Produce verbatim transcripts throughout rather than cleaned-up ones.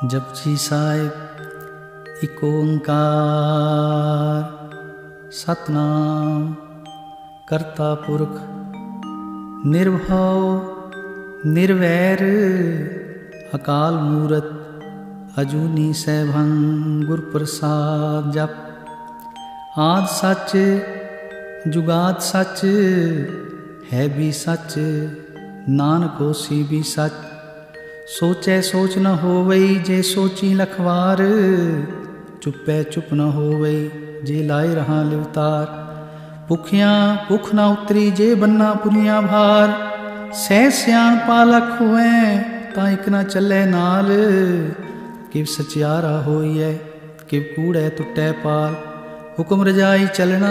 ਜਪਜੀ ਸਾਹਿਬ ਇੱਕ ਓੰਕਾਰ ਸਤਿਨਾਮ ਕਰਤਾ ਪੁਰਖ ਨਿਰਭਉ ਨਿਰਵੈਰ ਅਕਾਲ ਮੂਰਤ ਅਜੂਨੀ ਸੈਭੰ ਗੁਰ ਪ੍ਰਸਾਦ। ਜਪ ਆਦਿ ਸੱਚ ਜੁਗਾਦ ਸੱਚ ਹੈ ਵੀ ਸੱਚ ਨਾਨਕ ਹੋਸੀ ਵੀ ਸੱਚ। ਸੋਚੈ ਸੋਚ ਨ ਹੋਵਈ ਜੇ ਸੋਚੀ ਲਖ ਵਾਰ। ਚੁੱਪੈ ਚੁੱਪ ਨ ਹੋਵਈ ਜੇ ਲਾਏ ਰਹਾ ਲਿਵਤਾਰ। ਭੁਖਿਆਂ ਭੁੱਖ ਨ ਉਤਰੀ ਜੇ ਬੰਨਾ ਪੁਨੀਆਂ ਭਾਰ। ਸਹਿ ਸਿਆਣ ਪਾ ਲਖ ਹੋਐ ਤਾਂ ਇੱਕ ਨ ਚੱਲੈ ਨਾਲ। ਕਿਵ ਸਚਿਆਰਾ ਹੋਈਐ ਕਿਵ ਕੂੜੈ ਟੁੱਟੈ ਪਾਲ। ਹੁਕਮ ਰਜਾਈ ਚੱਲਣਾ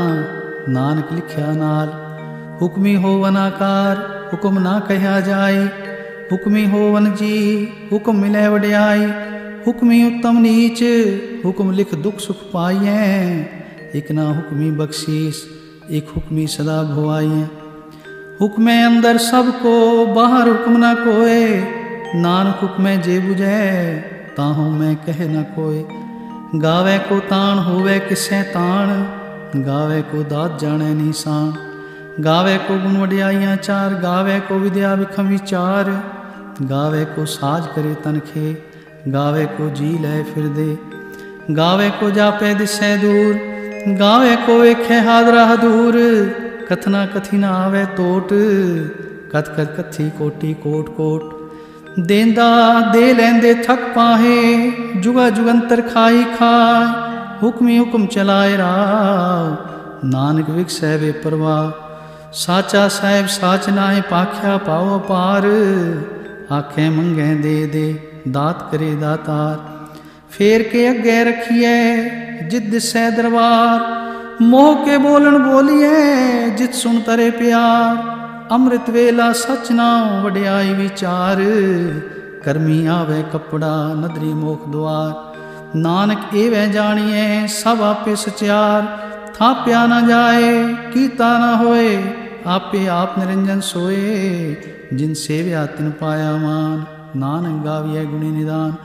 ਨਾਨਕ ਲਿਖਿਆ ਨਾਲ। ਹੁਕਮੀ ਹੋਵਨ ਆਕਾਰ ਹੁਕਮ ਨਾ ਕਹਿਆ ਜਾਏ। ਹੁਕਮੀ ਹੋਵਨ ਜੀ ਹੁਕਮ ਮਿਲੈ ਵਡਿਆਈ। ਹੁਕਮੀ ਉੱਤਮ ਨੀਚ ਹੁਕਮ ਲਿਖ ਦੁਖ ਸੁਖ ਪਾਈਐ। ਇਕ ਨਾ ਹੁਕਮੀ ਬਖਸ਼ੀਸ ਇਕ ਹੁਕਮੀ ਸਦਾ ਭੁਆਈਐ। ਹੁਕਮੈ ਅੰਦਰ ਸਭ ਕੋ ਬਾਹਰ ਹੁਕਮ ਨਾ ਕੋਏ। ਨਾਨਕ ਹੁਕਮੈ ਜੇ ਬੁਝੈ ਤਾਹੂ ਮੈਂ ਕਹਿ ਨਾ ਕੋਏ। ਗਾਵੈ ਕੋ ਤਾਣ ਹੋਵੈ ਕਿਸੈ ਤਾਣ। ਗਾਵੈ ਕੋ ਦਾਤ ਜਾਣੈ ਨੀਸਾਨ। ਗਾਵੈ ਕੋ ਗੁਣ ਵਡਿਆਈਆਂ ਚਾਰ। ਗਾਵੈ ਕੋ ਵਿਦਿਆ ਵਿਖਮ ਵਿਚਾਰ। ਗਾਵੈ ਕੋ ਸਾਜ ਕਰੇ ਤਨਖੇ। ਗਾਵੈ ਕੋ ਜੀ ਲੈ ਫਿਰਦੇ। ਗਾਵੈ ਕੋ ਜਾਪੈ ਦਿਸੈ ਦੂਰ। ਗਾਵੈ ਕੋ ਵੇਖੈ ਹਾਦਰਾ ਹਦੂਰ। ਕਥਨਾ ਕਥੀ ਨਾ ਆਵੈ ਟੋਟ। ਕਥ ਕਥ ਕਥੀ ਕੋਟੀ ਕੋਟ ਕੋਟ। ਦੇਂਦਾ ਦੇ ਲੈਂਦੇ ਥਕ ਪਾਹੇ। ਜੁਗਾ ਜੁਗੰਤਰ ਖਾਈ ਖਾਏ। ਹੁਕਮੀ ਹੁਕਮ ਚਲਾਏ ਰਾਹ ਨਾਨਕ ਵਿਖਸੈ ਵੇ ਪ੍ਰਵਾਹ। ਸਾਚਾ ਸਾਹਿਬ ਸਾਚ ਨਾਏ ਪਾਖਿਆ ਪਾਉ ਅਪਾਰ। ਆਖੇ ਮੰਗੈ ਦੇ ਦੇ ਦਾਤ ਕਰੇ ਦਾਤਾਰ। ਫੇਰ ਕੇ ਅੱਗੇ ਰਖੀਐ ਜਿਤ ਦਿਸੈ ਦਰਬਾਰ। ਮੋਹ ਕੇ ਬੋਲਣ ਬੋਲੀਐ ਜਿਤ ਸੁਣ ਤਰੇ ਪਿਆਰ। ਅੰਮ੍ਰਿਤ ਵੇਲਾ ਸਚ ਨਾਉ ਵਡਿਆਈ ਵਿਚਾਰ। ਕਰਮੀ ਆਵੈ ਕੱਪੜਾ ਨਦਰੀ ਮੋਖ ਦੁਆਰ। ਨਾਨਕ ਏਵੈ ਜਾਣੀਐ ਸਭ ਆਪੇ ਸਚਿਆਰ। ਥਾਪਿਆ ਨਾ ਜਾਏ ਕੀਤਾ ਨਾ ਹੋਏ ਆਪੇ ਆਪ ਨਿਰੰਜਨ ਸੋਏ। ਜਿਨ ਸੇਵਿਆ ਤਿਨ ਪਾਇਆ ਮਾਨ। ਨਾਨਕ ਗਾਵੀਐ ਗੁਣੀ ਨਿਦਾਨ।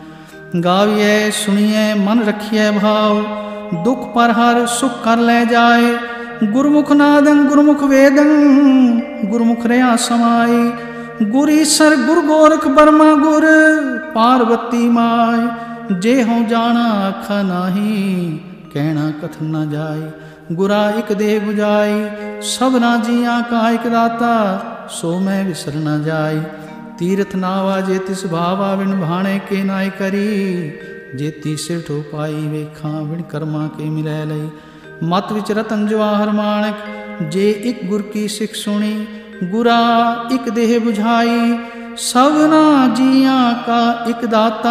ਗਾਵੀਐ ਸੁਣੀਐ ਮਨ ਰਖੀਐ ਭਾਵ। ਦੁਖ ਪਰ ਹਰ ਸੁਖ ਕਰ ਲੈ ਜਾਏ। ਗੁਰਮੁਖ ਨਾਦੰ ਗੁਰਮੁਖ ਵੇਦੰ ਗੁਰਮੁਖ ਰਿਆ ਸਮਾਈ। ਗੁਰ ਈਸਰ ਗੁਰ ਗੋਰਖ ਬਰਮਾ ਗੁਰ ਪਾਰਵਤੀ ਮਾਈ। ਜੇ ਹਉ ਜਾਣਾ ਆਖਾ ਨਾਹੀ ਕਹਿਣਾ ਕਥਨ ਨਾ ਜਾਏ। ਗੁਰਾ ਇਕ ਦੇਹ 부ਜਾਈ ਸਭਨਾ ਜੀਆਂ ਕਾ ਇਕ ਦਾਤਾ। ਸੋ ਮੈਂ ਵਿਸਰ ਨਾ ਜਾਈ। ਤੀਰਥ ਨਾਵਾ ਜੇ ਤਿਸ ਭਾਵਾ ਵਿਣ ਭਾਣੇ ਕੇ ਨਾਇ ਕਰੀ। ਜੇਤੀ ਸਿਰਠੋ ਪਾਈ ਵੇਖਾਂ ਵਿਣ ਕਰਮਾ ਕੇ ਮਿਲੈ ਲਈ। ਮਤ ਵਿੱਚ ਰਤਨ ਜਵਾਹਰ ਮਾਣਕ ਜੇ ਇਕ ਗੁਰ ਕੀ ਸਿੱਖ ਸੁਣੀ। ਗੁਰਾ ਇਕ ਦੇਹ 부ਝਾਈ ਸਭਨਾ ਜੀਆਂ ਕਾ ਇਕ ਦਾਤਾ।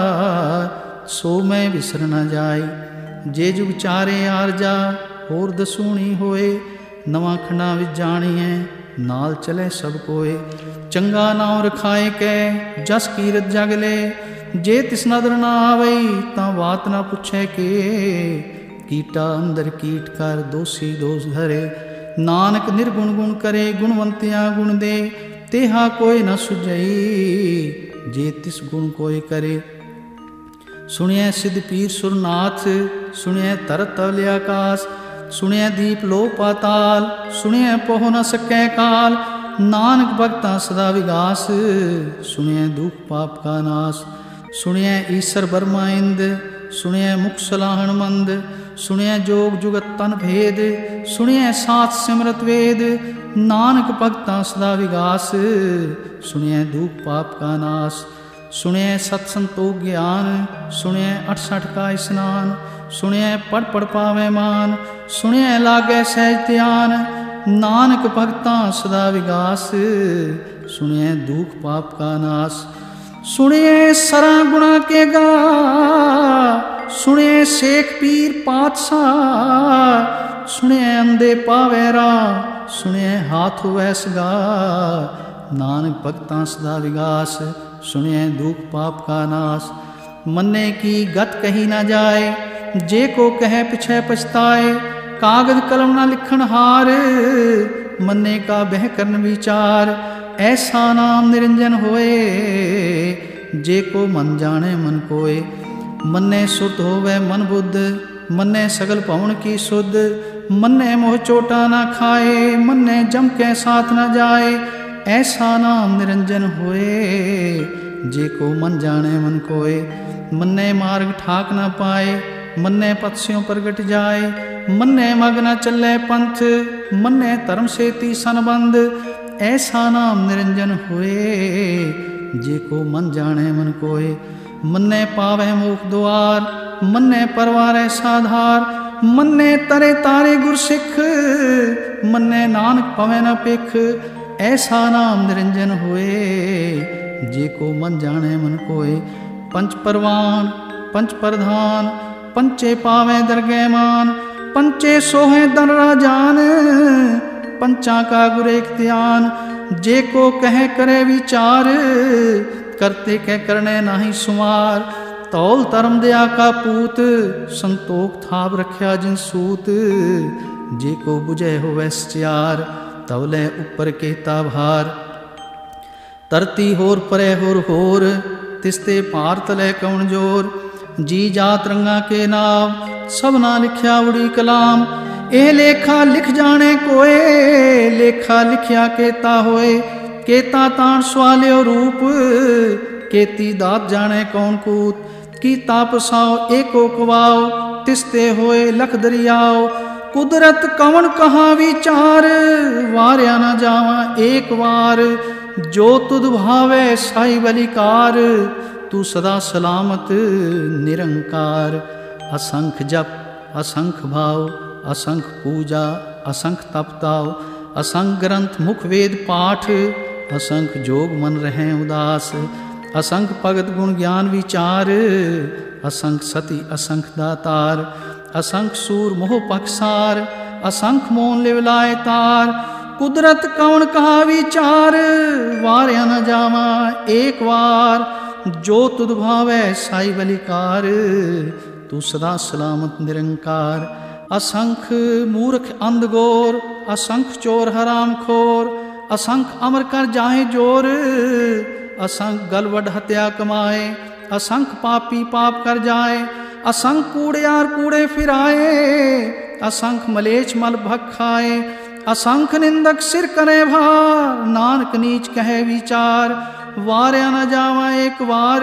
ਸੋ ਮੈਂ ਵਿਸਰ ਨਾ ਜਾਈ। ਜੇ ਜੁਗ ਚਾਰੇ ਆਰਜਾ ਹੋਰ ਦਸੂਣੀ ਹੋਏ। ਨਵਾਂ ਖੰਡਾਂ ਵਿੱਚ ਜਾਣੀਐ ਨਾਲ ਚਲੇ ਸਭ ਕੋਏ। ਚੰਗਾ ਨਾਉ ਰਖਾਏ ਕੈ ਜਸ ਕੀਰਤ ਜਗ ਲੈ। ਜੇ ਤਿਸ ਨਦਰ ਨਾ ਆਵਈ ਤਾਂ ਬਾਤ ਨਾ ਪੁੱਛੈ ਕੇ। ਕੀਟਾ ਅੰਦਰ ਕੀਟ ਕਰ ਦੋਸੀ ਦੋਸ ਧਰੇ। ਨਾਨਕ ਨਿਰਗੁਣ ਗੁਣ ਕਰੇ ਗੁਣਵੰਤਿਆਂ ਗੁਣ ਦੇ। ਤੇਹਾ ਕੋਈ ਨਾ ਸੁਝਈ ਜੇ ਤਿਸ ਗੁਣ ਕੋਈ ਕਰੇ। ਸੁਣਿਐ ਸਿਧ ਪੀਰ ਸੁਰਨਾਥ ਸੁਣਿਐ ਤਰਤ ਤਵਲ ਆਕਾਸ। ਸੁਣਿਐ ਦੀਪ ਲੋ ਪਾਤਾਲ ਸੁਣਿਐ ਪਹੁ ਨ ਸਕੈ ਕਾਲ। ਨਾਨਕ ਭਗਤਾਂ ਸਦਾ ਵਿਗਾਸ ਸੁਣਿਐ ਦੁਖ ਪਾਪ ਕਾ ਨਾਸ। ਸੁਣਿਐ ਈਸਰ ਬਰਮਾ ਇੰਦ ਸੁਣਿਐ ਮੁਖ ਸਲਾਹਣ ਮੰਦ। ਸੁਣਿਐ ਜੋਗ ਜੁਗਤ ਤਨ ਭੇਦ ਸੁਣਿਐ ਸਾਥ ਸਿਮਰਤ ਵੇਦ। ਨਾਨਕ ਭਗਤਾਂ ਸਦਾ ਵਿਗਾਸ ਸੁਣਿਐ ਦੁਖ ਪਾਪ ਕਾ ਨਾਸ। ਸੁਣਿਐ ਸਤ ਸੰਤੋਖ ਗਿਆਨ ਸੁਣਿਐ ਅਠਸਠ ਕਾ ਇਸਨਾਨ। ਸੁਣਿਐ ਪੜ ਪੜ ਪਾਵੈ ਮਾਨ ਸੁਣਿਐ ਲਾਗੈ ਸਹਿਜ ਧਿਆਨ। ਨਾਨਕ ਭਗਤਾਂ ਸਦਾ ਵਿਗਾਸ ਸੁਣਿਐ ਦੁਖ ਪਾਪ ਕਾ ਨਾਸ। ਸੁਣਿਐ ਸਰਾਂ ਗੁਣਾ ਕੇ ਗਾ ਸੁਣਿਐ ਸੇਖ ਪੀਰ ਪਾਤਸ਼ਾਹ। ਸੁਣਿਐ ਅੰਧੇ ਪਾਵੈ ਰਾਹ ਸੁਣਿਐ ਹਾਥ ਹੋਵੈ ਸਗਾ। ਨਾਨਕ ਭਗਤਾਂ ਸਦਾ ਵਿਗਾਸ ਸੁਣਿਐ ਦੁਖ ਪਾਪ ਕਾ ਨਾਸ। ਮੰਨੇ ਕੀ ਗਤ ਕਹੀ ਨਾ ਜਾਏ ਜੇ ਕੋ ਕਹਿ ਪਿਛੈ ਪਛਤਾਏ। ਕਾਗਜ਼ ਕਲਮ ਨਾ ਲਿਖਣ ਹਾਰ ਮੰਨੇ ਕਾ ਬਹਿ ਕਰਨ ਵਿਚਾਰ। ਐਸਾ ਨਾਮ ਨਿਰੰਜਨ ਹੋਏ जे को मन जाने मन कोय। मन्ने सुरत होवे मन बुद्ध, मन्ने सगल पवन की शुद्ध। मन्ने मोह चोटा न खाए, मन्ने जम के साथ न जाए। ऐसा नाम निरंजन होए, जे को मन जाने मन कोय। मन्ने मार्ग ठाक न पाए, मन्ने पथस्यों प्रगट जाए। मन्ने मग न चले पंथ, मन्ने धर्म सेती संबंध। ऐसा नाम निरंजन होए, जे को मन जाने मन कोय। मन्ने पावे मोख द्वार, मन्ने परवारे साधार। मन्ने तरे तारे गुर सिख, मन्ने नानक पवे न पिख। ऐसा नाम निरंजन होए, जे को मन जाने मन कोय। पंच परवान पंच प्रधान, पंचे पावे दरगे मान। पंचे सोहे दर राजान, पंचा का गुर एक ध्यान। जे को कहे करे विचार, करते कह करने नाही सुमार। तौल धर्म दया का पूत, संतोख थाप रख्या जिन सूत। जे को बुझे होवे सचार, तवले ऊपर केता भार। तरती होर परे होर होर, तिसते पार तले कौन जोर। जी जात रंगा के नाम, सबना लिख्या उड़ी कलाम। ए लेखा लिख जाने कोय, लेखा लिखया केता होए। केता ताण स्वाल्यो रूप, केती दात जाने कौन कूत। की तापसाओ एको कवाओ, तिसते होए लख दरियाओ। कुदरत कवन कहा विचार, वार्या न जावा एक वार। जो तुद भावे साई बलिकार, तू सदा सलामत निरंकार। असंख जप असंख भाव, असंख पूजा असंख तपताव। असंख ग्रंथ मुख वेद पाठ, असंख जोग मन रहें उदास। असंख भगत गुण ज्ञान विचार, असंख सती असंख दातार। असंख सूर मोह पक्षसार, असंख मोन लिवलाए तार। कुदरत कौन कहा विचार, वार्या न जावा एक वार। जो तुद भावै साई बलिकार, तू सदा सलामत निरंकार। असंख मूर्ख अंधगोर, असंख चोर हराम खोर। असंख अमर कर जाहे जोर, असंख गलवड हत्या कमाए। असंख पापी पाप कर जाए, असंख कूड़ियार कूड़े फिराए। असंख मलेच्छ मल भग खाए, असंख निंदक सिर करे भार। नानक नीच कहे विचार, वार्या न जावा एक वार।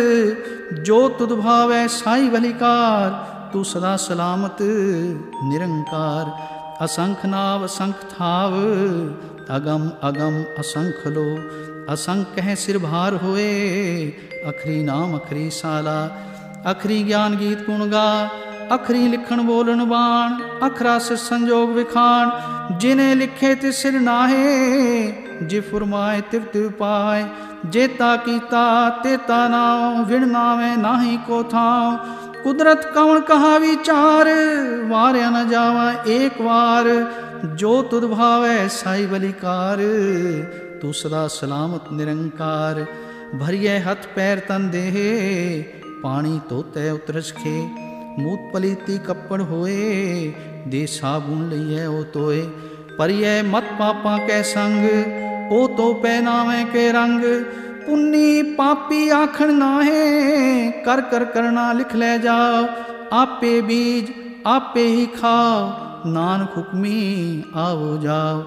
जो तुद भावै साई बलिकार, तू सदा सलामत निरंकार। असंख नाव असंख थाव, अगम अगम असंख लो। असंख कह सिर भार होए, अखरी नाम अखरी साला। अखरी ज्ञान गीत गुण गा, अखरी लिखण बोलन बाण। अखरा सिर संजोग विखाण, जिने लिखे तिस सिर नाहे। जे फुरमाए तिव तिव पाए, जेता कीता तेता नाम। विण नावे नाही को थाव, कुदरत कौन कहा विचार। वार्या न जावा एक वार, जो तुद भावै साई बलिकार। तू सदा सलामत निरंकार। भरिए हथ पैर तन देहे, पानी तोते उतरस खे। मूत पलीती कप्पड़ होए, दे साबुन लइए ओ तोए। परिए मत पापा कै संग, ओ तो पहनावे के रंग। पुन्नी पापी आखण नाहे, कर कर करना लिख ले जाओ। आपे बीज आपे ही खाओ, नानक हुक्मी आवो जाओ।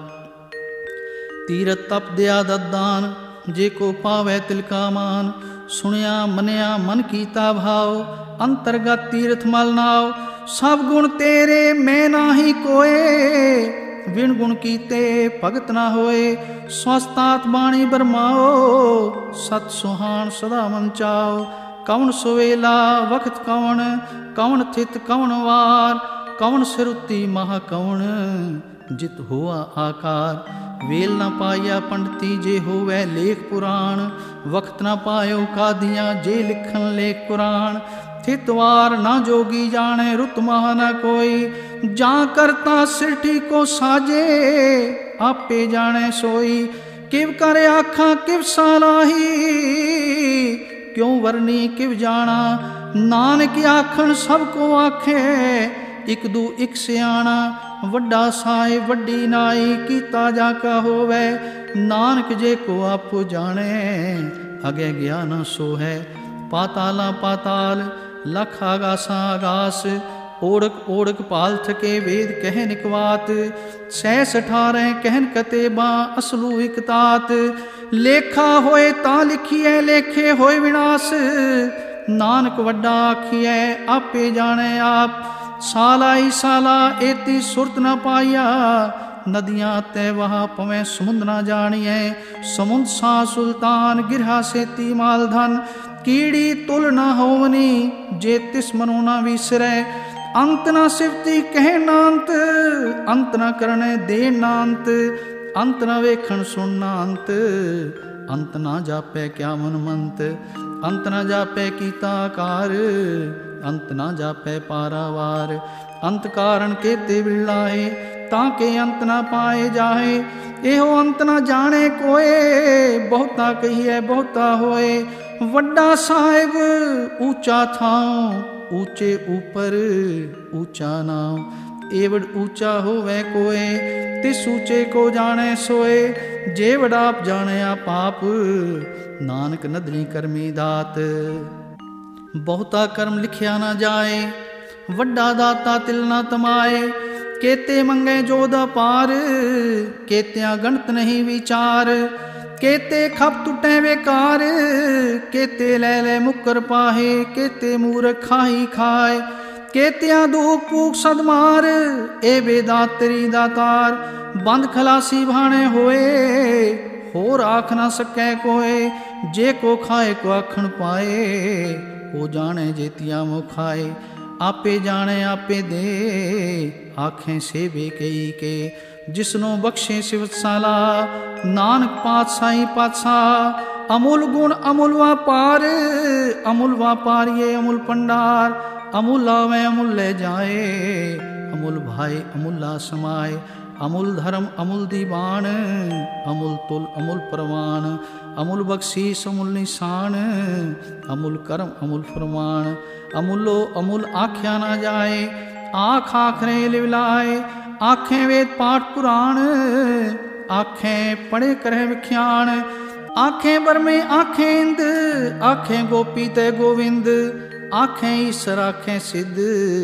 तीरथ तप दया ददान, जे को पावै तिलका मान। सुनिया मनिया मन कीता भाव, अंतरगत तीर्थ मल नाव। सब गुण तेरे मैं नाही कोय, विण गुण कीते भगत ना होए। स्वस्थात बाणी बरमाओ, सत सुहान सदा मन चाओ। कौन सुवेला वक्त कौन, कौन थित कौन वार। कौन सिरुति महा कौन, जित हुआ आकार। वेल न पाया पंडिती, जे होवै लेख पुराण। वक्त न पायो कादियाँ, जे लिखन लेख पुराण। थितवार ना जोगी जाने, रुत मह न कोई। जा करता सिरठी को साजे, आपे जाने सोई। किव करे आखा किव सालाही, क्यों वरनी किव जाना। नानक आखन सबको आखे, इक दू इक सियाणा। वड्डा साए वड्डी नाई, कीता जाका होवे। नानक जे को आपो जाने, अगे गया न सो है। पाताला पाताल लख आगासा आगास, ओढ़क ओढ़क पाल थके वेद कह निकवात। सैस अठारह कहन कतेबा असलू इकतात। लेखा होए ता लिखिए लेखे होए विनाश। नानक वड्डा आखिए आपे जाने आप। साला ही साला एती सुरत न पाइया। नदियाँ तय वहा पवें समुद्र न जानिए। समुद्र सा सुल्तान गिरहा सेती मालधन। कीड़ी तुल न होवनी जे तिस मनो न विसरै। अंत न सिवती कह नांत, अंत न करने दे नांत। अंत न वेखण सुनना अंत, अंत न जापै क्या मन मंत। अंत न जापै कीता कार, अंत न जापै पारावार। अंत कारण केते बिलाए, ताके अंत न पाए जाए। एहो अंत न जाने कोए, बहुता कहिए बहुता होए। वड्डा साहिब ऊंचा थां, ऊंचे ऊपर ऊंचा नाम। एवड ऊंचा होवे कोए, तिस ऊंचे को जाने सोए। जेवड आप जाने आप आप, नानक नदरी करमी दात। बहुता कर्म लिखिया न जाए, वड्डा दाता तिल न तमाए। केते मंगे जोध पार, केत्या गणत नहीं विचार। केते खप टुटे बेकार, केते ले ले मुकर पाहे। केते मूर्ख खाही खाए, केत्या दूक पूक सदमार। ए बेदातरी दातार, बंद खलासी भाने होए। होर आख न सकै कोए, जे को खाए को आखण पाए। ओ जाने जेतिया मो खाए, आपे जाने आपे दे। आखें सेवे कई के, जिसनो बख्शे सिवसाला। नानक पातशाही पातशाह, अमूल गुण अमूल वापार। अमूल वापारिये अमूल पंडार, अमूल आवे अमूल ले जाए। अमूल भाई अमूला समाए, अमूल धर्म अमूल दीवान। अमूल तुल अमूल परवान, अमूल बख्शीस अमूल निशान। अमूल कर्म अमूल फरमान, अमूलो अमूल आख्या ना जाए। आख आखरे लिवलाए, आखें वेद पाठ पुराण। आखें पढ़े करे विख्यान, आखें बरमे आखें इंद। आखें गोपी ते गोविंद, आखें ईश्वर आखें सिद्ध।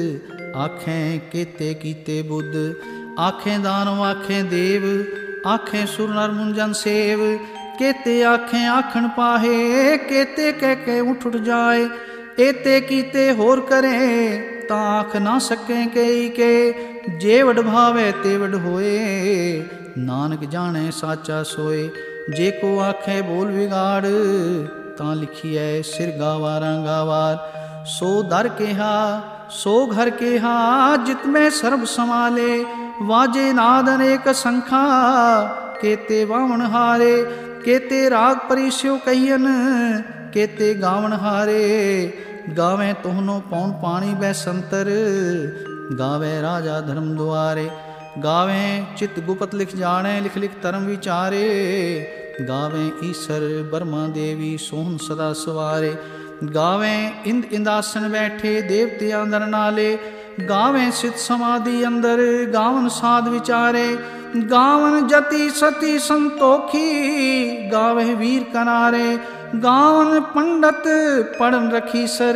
आखें केते कीते बुद्ध, आखें दानव आखें देव। आखें सुर नर मुंजन सेव, केते आखें आखण पाहे। केते कह के उठ उठ जाए, एते कीते होर करें। ता आख ना सकें कई के, जेवड भावे तेवड होए। नानक जाने साचा सोए, जे को आखे बोल बिगाड़। तां लिखिए सिर गावारा गावार। सो दर केहा सो घर केहा, जित में सर्ब समाले। वाजे नाद अनेक संखा, केते वावन हारे। केते राग परिस्यो कहियन, केते गावन हारे। गावें तोहनो पौन पानी बैसंतर, गावे राजा धर्म द्वारे। गावें चित गुपत लिख जाने, लिख लिख धर्म विचारे। गावें ईश्वर ब्रह्मा देवी सोहन सदा सवारे। गावें इंद इंदासन बैठे देवते अंदर नाले। गावें सिद्ध समाधि अंदर, गावन साध विचारे। गावन जति सती संतोखी, गावे वीर कनारे। गावन पंडित पढ़न रखी सर,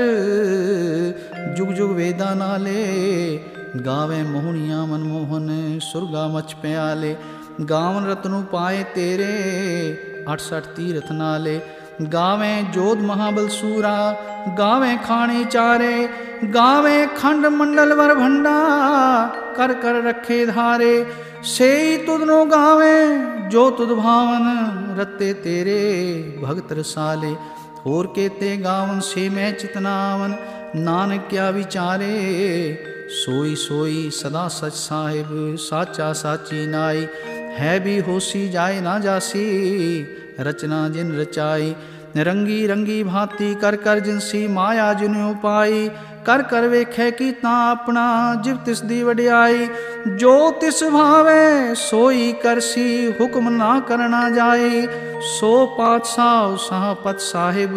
जुग जुग वेदा नाले। गावे मोहनिया मनमोहन, सुरगा मच प्याले। गावन रत्नु पाए तेरे, अठसठ तीर्थ नाले। गावें जोध महाबल सूरा, गावें खाने चारे। गावें खंड मंडल वर भंडा, कर कर रखे धारे। सेई तुदनो गावें जो तुद भावन, रत्ते तेरे भगत रसाले। होर केते गावन से मैं चितनावन, नानक क्या विचारे। सोई सोई सदा सच साहिब, साचा साची नाई। है भी होसी जाए ना जासी, रचना जिन रचाई। रंगी रंगी भांति कर कर जिनसी माया जिन्हों पाई। कर कर वेखे कीता अपना, जिव तिस दी वडियाई। जो तिस भावे सोई करसी, हुक्म ना करना जाए। सो पातशाह साहपत साहिब,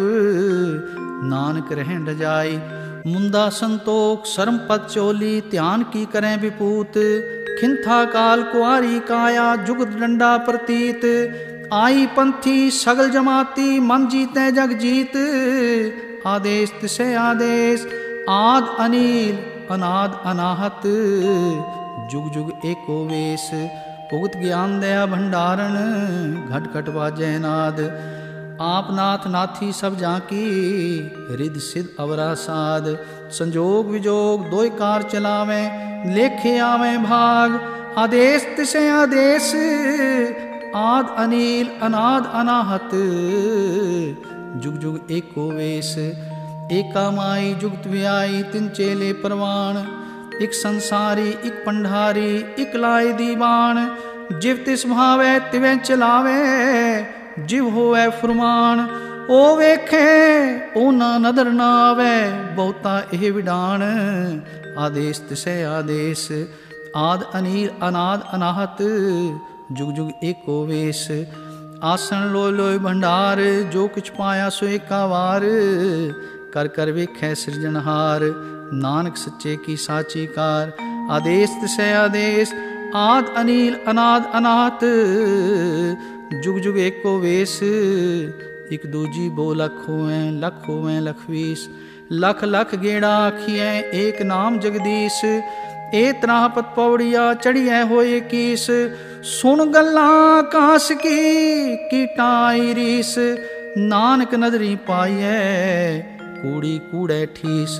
नानक रहें रजाई। मुंदा संतोख शर्म पत चोली, ध्यान की करें विपूत। खिंथा काल कुआरी काया, जुगत डंडा प्रतीत। आई पंथी सगल जमाती मन जीते जग जीत। आदेश तिसे आदेश आद अनील अनाद अनाहत। जुग जुग एको वेश भुगत ज्ञान दया भंडारण। घट घट बाजै नाद आप नाथ नाथी सब जाकी। रिद सिद्ध अवरा साध संजोग विजोग दोय कार चलावें। लेखे आवें भाग आदेश तिसे आदेश आद अनील अनाद अनाहत। जुग जुग एको वेश एका माई जुगत व्याई। तिन चेले परवान इक संसारी इक पंडारी इक लाए दीवान। जिव तिस भावै तिवें चलावे जिव होवै फुरमान। ओ वेखे ओ ना नदर ना आवे बहुता एह विडान। आदेश तिसै आदेश आद अनील अनाद अनाहत। जुग जुग एको वेश आसन लोय लोय भंडार। जो कुछ पाया सो एका वार। कर कर वेखै सिरजनहार नानक सच्चे की साची कार। आदेश तिसै आदेश आद अनील अनाद अनाहत। जुग जुग एको वेश इक दूजी बो लख होवें लख होवें लख बीस। लख लख गेड़ा आखिए एक नाम जगदीश। ए त्राहपत पौड़िया चढ़िए होए कीस। सुन गल्ला कास की कीटाई रीस। नानक नदरी पाइए कूड़ी कूड़े ठीस।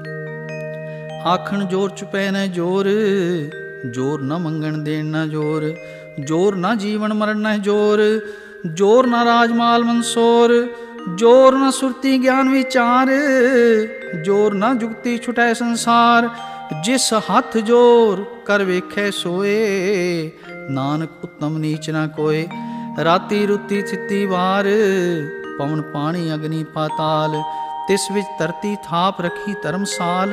आखन जोर चुपै न जोर जोर न मंगण देन न जोर। जोर न जीवन मरण न जोर। जोर न राजमाल मंसोर। जोर न सुरती ज्ञान विचार। जोर न जुगती छुटै संसार। जिस हथ जोर कर वेखै सोए। नानक उत्तम नीच न कोय। राती रुती थिती वार पवन पानी अग्नि पाताल। तिस विच धरती थाप रखी धर्मसाल।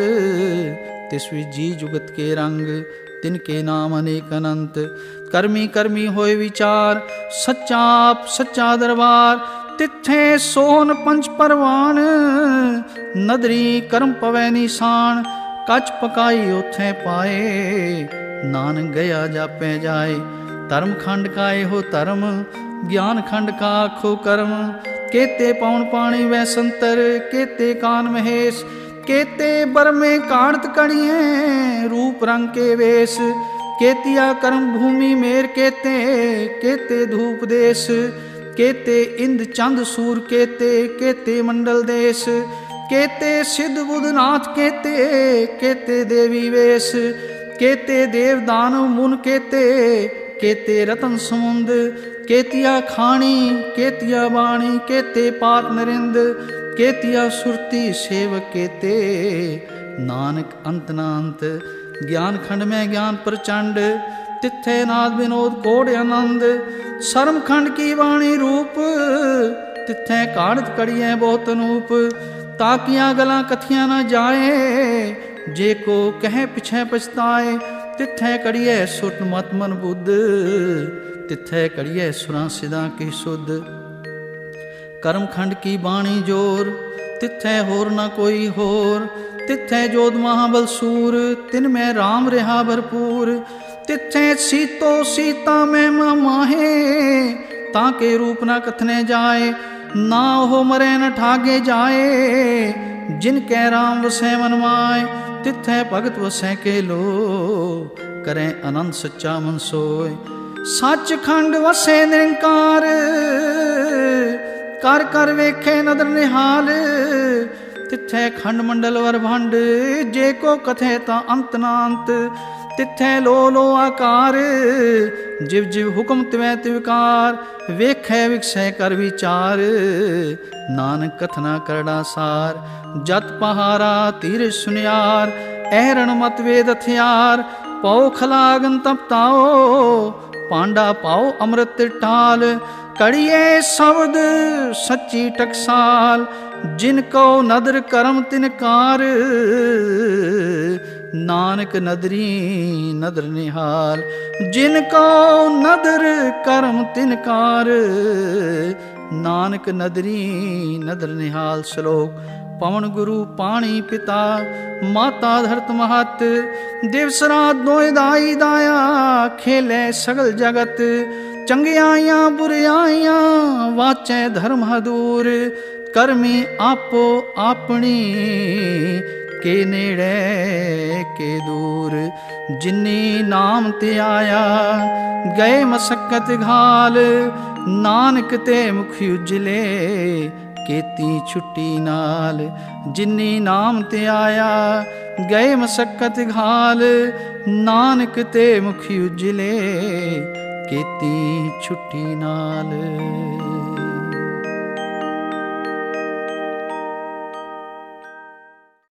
तिस विच जी जुगत के रंग तिनके नाम अनेक अनंत। करमी करमी होए विचार सच्चा आप सच्चा दरबार। तिथे सोहन पंच परवान नदरी कर्म पवै निशान। कच पकाई उथे पाए नानक गया जापै जाए। धर्म खंड का एहो धर्म ज्ञान खंड का आखो कर्म। केते पौन पानी वै संतर केते कान महेश। केते बरमे काढ़त कड़िए रूप रंग के वेश। केतिया कर्म भूमि मेर केते केते धूप देश। केते इंद चंद सूर केते केते मंडल देश। केते सिद्ध बुधनाथ केते केते देवी वेश। केते देव दानव मुन केते केते रतन समुंद। केतिया खाणी केतिया बाणी केते पात नरिंद। केतिया सुरती सेवक केते नानक अंत नांत। ज्ञान खंड में ज्ञान प्रचंड तिथे नाद विनोद कोड आनंद। शर्म खंड की वाणी रूप तिथे काढ़त कड़िए बहुत अनूप। ताकिया गला कथियां न जाए जे को कहे पिछे पछताए। तिथे कड़िए सुट मत मन बुद्ध तिथे कड़िए सुरा सिदा की सुध। कर्म खंड की बाणी जोर तिथे होर न कोई होर। तिथे जोध महाबल सूर तिन में राम रहा भरपूर। तिथे सीतो सीता में माहे ताके रूप न कथने जाए। ना हो मरे न ठागे जाए जिनके राम वसै मन माए। तिथे भगत वसै के लो करें अनंत सच्चा मन सोय। सच खंड वसै निरंकार कर कर वेखे नदर निहाल। तिथे खंड मंडल वर भंड जे को कथे ता अंत नांत। तिथे लो लो आकार जिव जिव हुक्म तिवै तिवकार। वेखै विकसै कर विचार नानक कथना करड़ा सार। जत पहारा तीर सुनियार ऐरण मत वेद हथियार। पौ खलागन तप ताओ पांडा पाओ अमृत टाल। कड़िए शब्द सच्ची टकसाल जिनको नदर करम तिनकार। नानक नदरी नदर निहाल जिनको नदर करम तिनकार। नानक नदरी नदर निहाल। श्लोक पवन गुरु पाणी पिता माता धरत महत। दिवस रात दोय दाई दाया खेले सगल जगत। ਚੰਗਿਆਈਆਂ ਬੁਰਿਆਈਆਂ ਵਾਚੈ ਧਰਮ ਹਦੂਰ, ਕਰਮੀ ਆਪੋ ਆਪਣੀ ਕੇ ਨੇੜੇ ਕੇ ਦੂਰ। ਜਿਨੀ ਨਾਮ ਤੇ ਆਇਆ ਗਏ ਮਸਕਤ ਘਾਲ, ਨਾਨਕ ਤੇ ਮੁਖ ਉਜਲੇ ਕੀਤੀ ਛੁੱਟੀ ਨਾਲ। ਜਿਨੀ ਨਾਮ ਤੇ ਆਇਆ ਗਏ ਮਸਕਤ ਘਾਲ, ਨਾਨਕ ਤੇ ਮੁਖ ਉਜਲੇ ਕੀਤੀ ਛੁੱਟੀ ਨਾਲ।